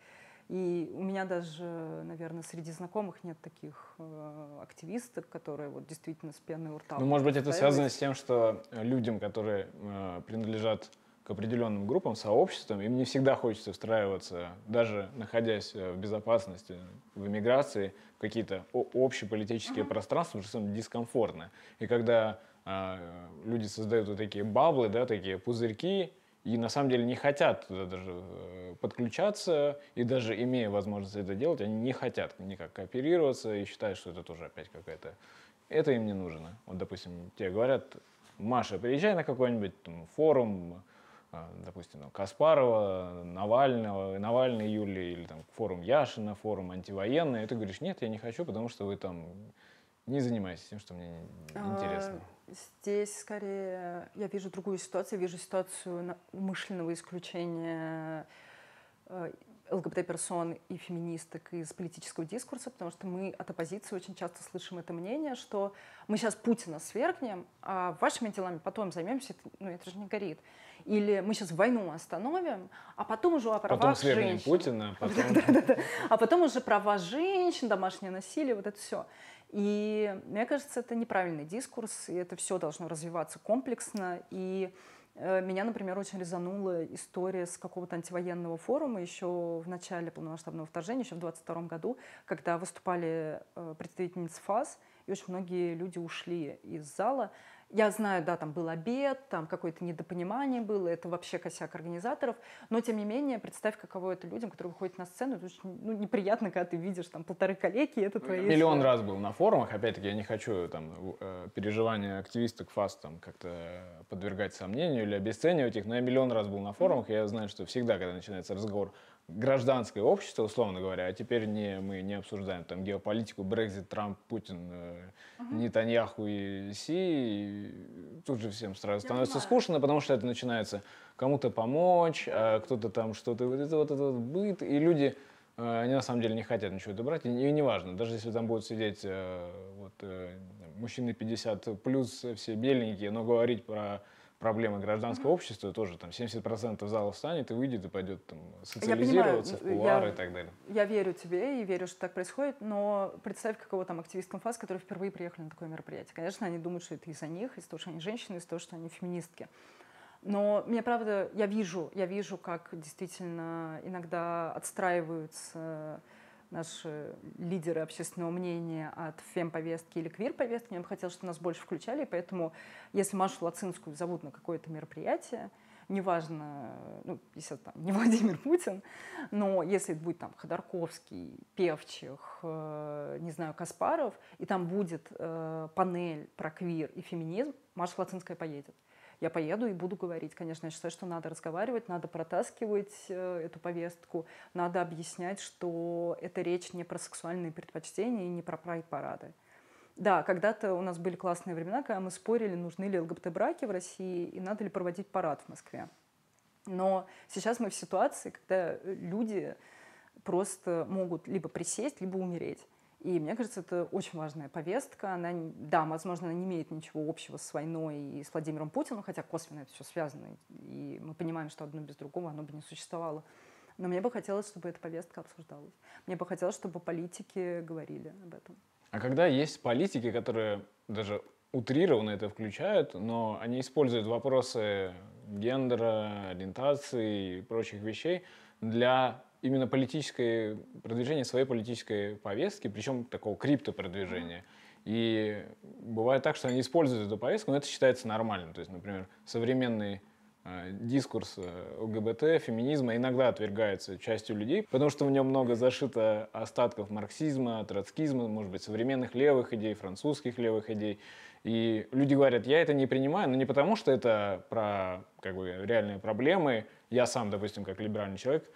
И у меня даже, наверное, среди знакомых нет таких э, активисток, которые вот действительно с пеной у рта. Ну, может быть, это связано с тем, что людям, которые э, принадлежат к определенным группам, сообществам, им не всегда хочется встраиваться, даже находясь в безопасности, в эмиграции, в какие-то общеполитические uh-huh. пространства, потому что это дискомфортно. И когда э, люди создают вот такие баблы, да, такие пузырьки, и на самом деле не хотят туда даже подключаться, и даже имея возможность это делать, они не хотят никак кооперироваться и считают, что это тоже опять какая-то... Это им не нужно. Вот, допустим, тебе говорят: Маша, приезжай на какой-нибудь там, форум, допустим, Каспарова, Навального, Навальный Юлии, или там форум Яшина, форум антивоенный, и ты говоришь: нет, я не хочу, потому что вы там не занимаетесь тем, что мне интересно. Здесь скорее я вижу другую ситуацию, я вижу ситуацию умышленного исключения эл гэ бэ тэ-персон и феминисток из политического дискурса, потому что мы от оппозиции очень часто слышим это мнение, что мы сейчас Путина свергнем, а вашими делами потом займемся, ну это же не горит. Или мы сейчас войну остановим, а потом уже о правах потом свергнем женщин. Путина, потом... А потом уже права женщин, домашнее насилие, вот это все. И мне кажется, это неправильный дискурс, и это все должно развиваться комплексно. И э, меня, например, очень резанула история с какого-то антивоенного форума еще в начале полномасштабного вторжения, еще в двадцать втором году, когда выступали э, представительницы ФАС, и очень многие люди ушли из зала. Я знаю, да, там был обед, там какое-то недопонимание было, это вообще косяк организаторов, но тем не менее, представь, каково это людям, которые выходят на сцену, это очень ну, неприятно, когда ты видишь там полторы коллеги, и это твои... Миллион раз был на форумах, опять-таки, я не хочу там э, переживания активисток ФАС там как-то подвергать сомнению или обесценивать их, но я миллион раз был на форумах, и я знаю, что всегда, когда начинается разговор гражданское общество, условно говоря, а теперь не, мы не обсуждаем там геополитику, Брексит, Трамп, Путин, э, uh-huh. Нетаньяху и Си, и тут же всем сразу я становится понимаю. Скучно, потому что это начинается кому-то помочь, а кто-то там что-то, вот это вот, это вот быт, и люди, э, они на самом деле не хотят ничего добрать, и, и неважно, даже если там будут сидеть э, вот, э, мужчины пятьдесят плюс, все беленькие, но говорить про проблемы гражданского mm-hmm. общества, тоже там семьдесят процентов зала встанет и выйдет и пойдет там социализироваться в кулуары я, и так далее. Я верю тебе и верю, что так происходит, но представь, каково там активисткам ФАС, которые впервые приехали на такое мероприятие. Конечно, они думают, что это из-за них, из-за того, что они женщины, из-за того, что они феминистки. Но мне, правда, я вижу, я вижу, как действительно иногда отстраиваются наши лидеры общественного мнения от фем-повестки или квир-повестки. Я бы хотела, чтобы нас больше включали, и поэтому, если Машу Лацинскую зовут на какое-то мероприятие, неважно, ну, если там не Владимир Путин, но если это будет там Ходорковский, Певчих, э, не знаю, Каспаров, и там будет э, панель про квир и феминизм, Маша Лацинская поедет. Я поеду и буду говорить. Конечно, я считаю, что надо разговаривать, надо протаскивать э, эту повестку, надо объяснять, что это речь не про сексуальные предпочтения и не про прайд-парады. Да, когда-то у нас были классные времена, когда мы спорили, нужны ли ЛГБТ-браки в России и надо ли проводить парад в Москве. Но сейчас мы в ситуации, когда люди просто могут либо присесть, либо умереть. И мне кажется, это очень важная повестка. Она, да, возможно, она не имеет ничего общего с войной и с Владимиром Путиным, хотя косвенно это все связано. И мы понимаем, что одно без другого оно бы не существовало. Но мне бы хотелось, чтобы эта повестка обсуждалась. Мне бы хотелось, чтобы политики говорили об этом. А когда есть политики, которые даже утрированно это включают, но они используют вопросы гендера, ориентации и прочих вещей для именно политическое продвижение своей политической повестки, причем такого криптопродвижения. И бывает так, что они используют эту повестку, но это считается нормальным. То есть, например, современный э, дискурс ЛГБТ, феминизма иногда отвергается частью людей, потому что в нем много зашито остатков марксизма, троцкизма, может быть, современных левых идей, французских левых идей. И люди говорят, я это не принимаю, но не потому, что это про как бы, реальные проблемы. Я сам, допустим, как либеральный человек,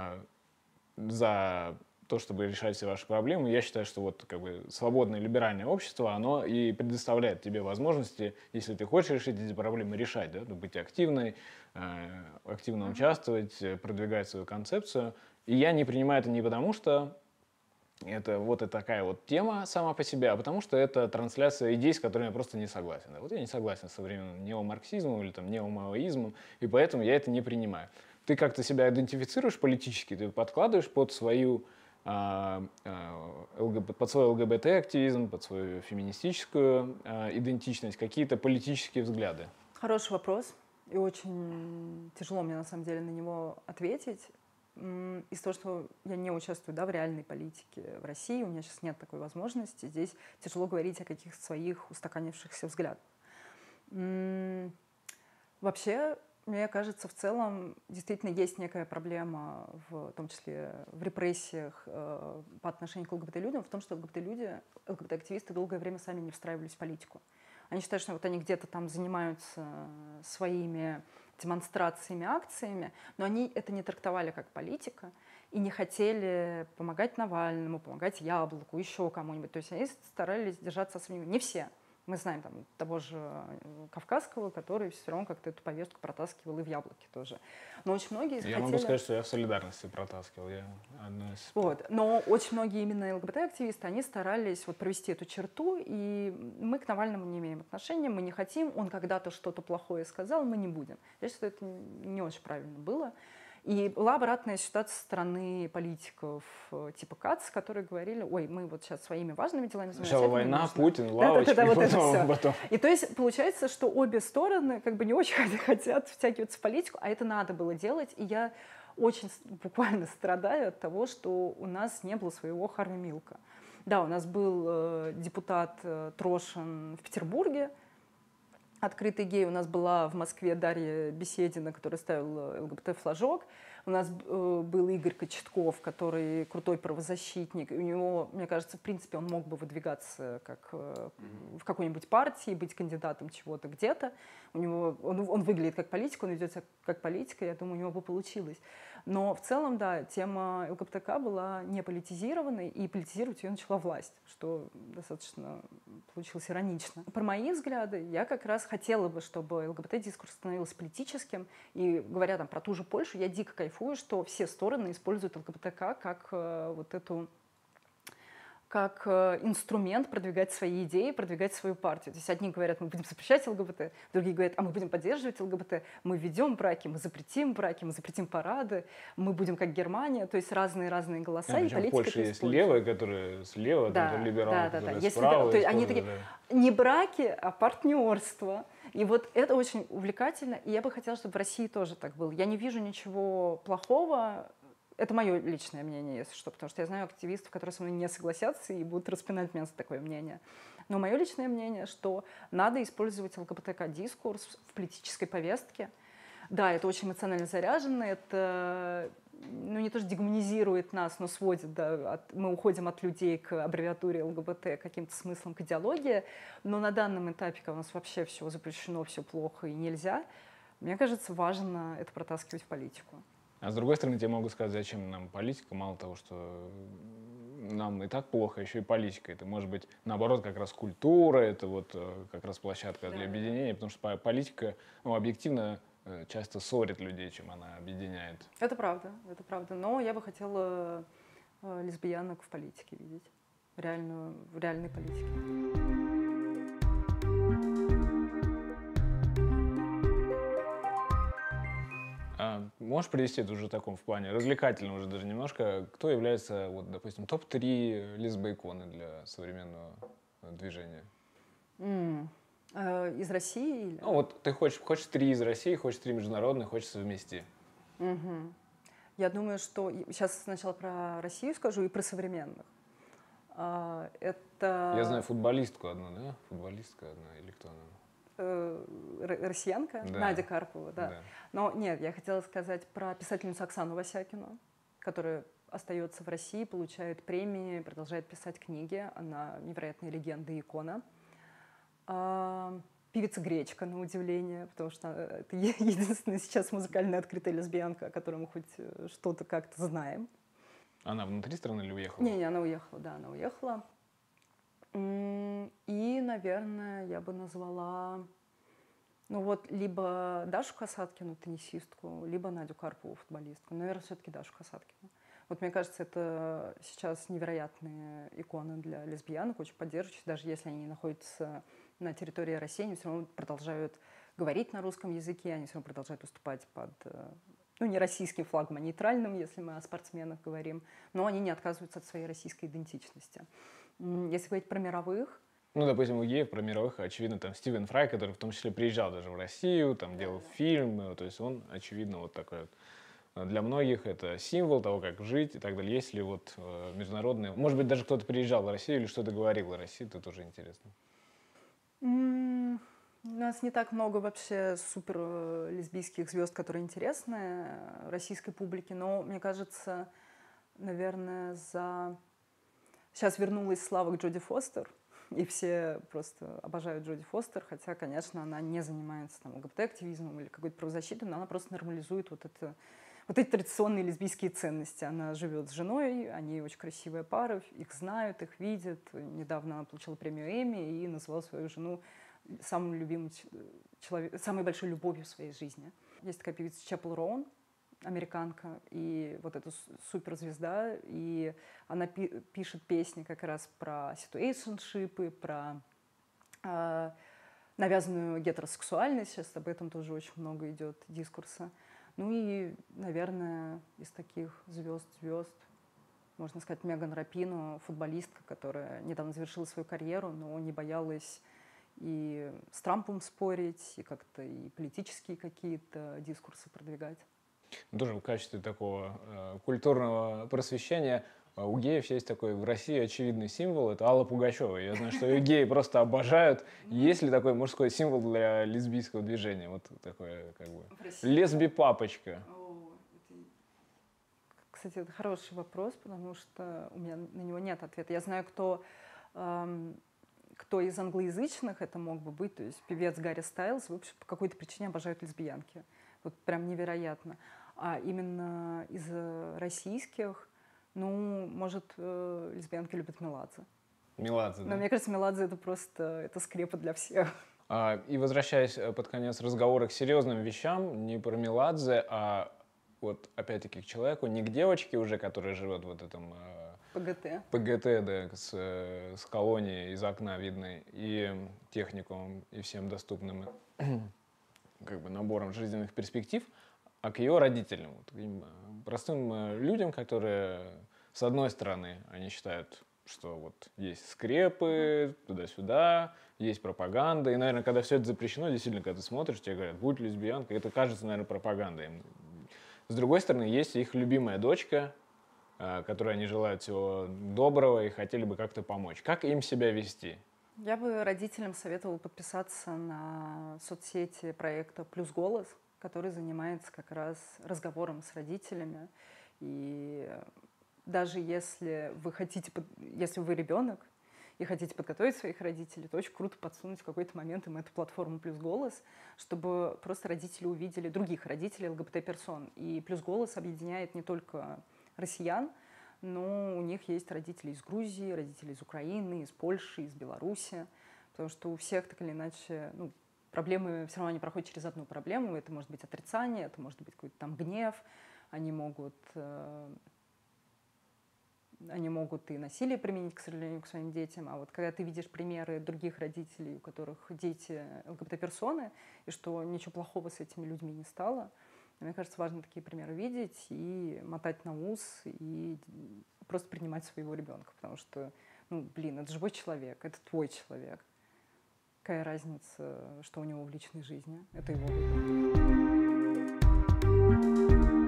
за то, чтобы решать все ваши проблемы. Я считаю, что вот как бы свободное либеральное общество, оно и предоставляет тебе возможности, если ты хочешь решить эти проблемы, решать, да, быть активной, активно uh-huh. участвовать, продвигать свою концепцию. И я не принимаю это не потому, что это вот и такая вот тема сама по себе, а потому что это трансляция идей, с которыми я просто не согласен. Вот я не согласен с современным неомарксизмом или там неомаоизмом, и поэтому я это не принимаю. Ты как-то себя идентифицируешь политически, ты подкладываешь под свою а, а, ЛГБ, под свой ЛГБТ-активизм, под свою феминистическую а, идентичность, какие-то политические взгляды? Хороший вопрос, и очень тяжело мне на самом деле на него ответить. Из-за того, что я не участвую, да, в реальной политике в России, у меня сейчас нет такой возможности, здесь тяжело говорить о каких-то своих устаканившихся взглядах. Вообще, мне кажется, в целом действительно есть некая проблема, в том числе в репрессиях э, по отношению к ЛГБТ-людям, в том, что ЛГБТ-люди, ЛГБТ-активисты долгое время сами не встраивались в политику. Они считают, что вот они где-то там занимаются своими демонстрациями, акциями, но они это не трактовали как политика и не хотели помогать Навальному, помогать Яблоку, еще кому-нибудь. То есть они старались держаться своими. Не все. Мы знаем там того же Кавказского, который все равно как-то эту повестку протаскивал и в Яблоке тоже. Но очень многие Я захотели... могу сказать, что я в солидарности протаскивал. Я одна из... Вот. Но очень многие именно ЛГБТ-активисты, они старались вот провести эту черту, и мы к Навальному не имеем отношения, мы не хотим, он когда-то что-то плохое сказал, мы не будем. Я считаю, что это не очень правильно было. И была обратная ситуация со стороны политиков типа Кац, которые говорили, ой, мы вот сейчас своими важными делами занимаемся. Сначала война, Путин, лавочки, да, да, да, вот потом, это потом. И то есть получается, что обе стороны как бы не очень хотят втягиваться в политику, а это надо было делать. И я очень буквально страдаю от того, что у нас не было своего Харви Милка. Да, у нас был э, депутат э, Трошин в Петербурге, открытый гей. У нас была в Москве Дарья Беседина, которая ставила ЛГБТ-флажок. У нас э, был Игорь Кочетков, который крутой правозащитник. И у него, мне кажется, в принципе, он мог бы выдвигаться как, э, в какой-нибудь партии, быть кандидатом чего-то где-то. У него, он, он выглядит как политик, он ведет себя как политик, и я думаю, у него бы получилось. Но в целом, да, тема ЛГБТК была не политизированной, и политизировать ее начала власть, что достаточно получилось иронично. Про мои взгляды, я как раз хотела бы, чтобы ЛГБТ-дискурс становился политическим. И говоря там про ту же Польшу, я дико кайфую, что все стороны используют ЛГБТК как э, вот эту как инструмент продвигать свои идеи, продвигать свою партию. То есть одни говорят, мы будем запрещать ЛГБТ, другие говорят, а мы будем поддерживать ЛГБТ, мы введем браки, мы запретим браки, мы запретим парады, мы будем как Германия. То есть разные-разные голоса. А, и политика в Польше есть левые, которые слева, да, там, либералы, да, да, которые да. справа. Если, то есть они тоже, такие, да. не браки, а партнерство. И вот это очень увлекательно. И я бы хотела, чтобы в России тоже так было. Я не вижу ничего плохого. Это мое личное мнение, если что, потому что я знаю активистов, которые со мной не согласятся и будут распинать меня за такое мнение. Но мое личное мнение, что надо использовать ЛГБТК-дискурс в политической повестке. Да, это очень эмоционально заряжено, это ну, не то, что дегуманизирует нас, но сводит, да, от, мы уходим от людей к аббревиатуре ЛГБТ, каким-то смыслом, к идеологии. Но на данном этапе, когда у нас вообще все запрещено, все плохо и нельзя, мне кажется, важно это протаскивать в политику. А с другой стороны, тебе могу сказать, зачем нам политика, мало того, что нам и так плохо, еще и политика. Это может быть, наоборот, как раз культура, это вот как раз площадка для объединения, потому что политика, ну, объективно часто ссорит людей, чем она объединяет. Это правда, это правда. Но я бы хотела лесбиянок в политике видеть, реальную, в реальной политике. А можешь привести это уже в таком в плане развлекательном уже даже немножко, кто является, вот, допустим, топ три лесбоиконы для современного движения? Mm. А, из России? Или... Ну вот ты хочешь, хочешь три из России, хочешь три международных, хочешь совмести. Угу. Я думаю, что... Сейчас сначала про Россию скажу и про современных. А, это... Я знаю футболистку одну, да? Футболистка одна или кто она? Россиянка, да. Надя Карпова, да. да. Но нет, я хотела сказать про писательницу Оксану Васякину, которая остается в России, получает премии, продолжает писать книги. Она невероятная легенда и икона. А, певица Гречка, на удивление, потому что это единственная сейчас музыкальная открытая лесбиянка, о которой мы хоть что-то как-то знаем. Она внутри страны или уехала? Не, не, она уехала, да, она уехала. И, наверное, я бы назвала, ну вот, либо Дашу Касаткину, теннисистку, либо Надю Карпову, футболистку. Наверное, все-таки Дашу Касаткину. Вот мне кажется, это сейчас невероятные иконы для лесбиянок, очень поддерживающие, даже если они находятся на территории России, они все равно продолжают говорить на русском языке, они все равно продолжают выступать под, ну, не российским флагом, а нейтральным, если мы о спортсменах говорим, но они не отказываются от своей российской идентичности. Если говорить про мировых... Ну, допустим, у геев, про мировых, очевидно, там Стивен Фрай, который в том числе приезжал даже в Россию, там делал фильмы, то есть он, очевидно, вот такой вот. Для многих это символ того, как жить и так далее. Есть ли вот э, международные... Может быть, даже кто-то приезжал в Россию или что-то говорил о России, это тоже интересно. Mm, у нас не так много вообще супер лесбийских звезд, которые интересны российской публике, но, мне кажется, наверное, за... Сейчас вернулась слава к Джоди Фостер, и все просто обожают Джоди Фостер, хотя, конечно, она не занимается там ЛГБТ-активизмом или какой-то правозащитой, но она просто нормализует вот, это, вот эти традиционные лесбийские ценности. Она живет с женой, они очень красивая пара, их знают, их видят. Недавно она получила премию Эмми и назвала свою жену самым любимым человек, самой большой любовью в своей жизни. Есть такая певица Чапел Роун, американка, и вот эта суперзвезда, и она пи- пишет песни как раз про ситуэйшншипы, про э, навязанную гетеросексуальность, сейчас об этом тоже очень много идет дискурса. Ну и, наверное, из таких звезд-звезд, можно сказать, Меган Рапино, футболистка, которая недавно завершила свою карьеру, но не боялась и с Трампом спорить, и как-то и политические какие-то дискурсы продвигать. Тоже в качестве такого э, культурного просвещения. А у геев есть такой в России очевидный символ, это Алла Пугачева. Я знаю, что ее геи просто обожают. Есть ли такой мужской символ для лесбийского движения? Вот такое, как бы, лесби-папочка. Кстати, это хороший вопрос, потому что у меня на него нет ответа. Я знаю, кто, эм, кто из англоязычных это мог бы быть. То есть певец Гарри Стайлз, в общем, по какой-то причине обожают лесбиянки. Вот прям невероятно. А именно из российских, ну, может, э, лесбиянки любят Меладзе. Меладзе, да? Но мне кажется, Меладзе это просто это скрепа для всех. А, и возвращаясь под конец разговора к серьезным вещам, не про Меладзе, а вот опять-таки к человеку, не к девочке уже, которая живет в этом э, ПГТ. ПГТ, да, с, с колонией из окна видной, и техникумом, и всем доступным как бы набором жизненных перспектив, а к ее родителям, вот, им, простым людям, которые, с одной стороны, они считают, что вот есть скрепы туда-сюда, есть пропаганда, и, наверное, когда все это запрещено, действительно, когда ты смотришь, тебе говорят, будь лесбиянкой, это кажется, наверное, пропагандой. С другой стороны, есть их любимая дочка, которой они желают всего доброго и хотели бы как-то помочь. Как им себя вести? Я бы родителям советовала подписаться на соцсети проекта «Плюс голос», который занимается как раз разговором с родителями. И даже если вы хотите, если вы ребенок и хотите подготовить своих родителей, то очень круто подсунуть в какой-то момент им эту платформу «Плюс голос», чтобы просто родители увидели других родителей ЛГБТ-персон. И «Плюс голос» объединяет не только россиян, но у них есть родители из Грузии, родители из Украины, из Польши, из Беларуси, потому что у всех так или иначе, ну, проблемы все равно они проходят через одну проблему. Это может быть отрицание, это может быть какой-то там гнев, они могут... Они могут и насилие применить, к сожалению, к своим детям. А вот когда ты видишь примеры других родителей, у которых дети ЛГБТ-персоны, и что ничего плохого с этими людьми не стало, мне кажется, важно такие примеры видеть и мотать на ус, и просто принимать своего ребенка. Потому что, ну, блин, это живой человек, это твой человек. Какая разница, что у него в личной жизни? Это его выбор.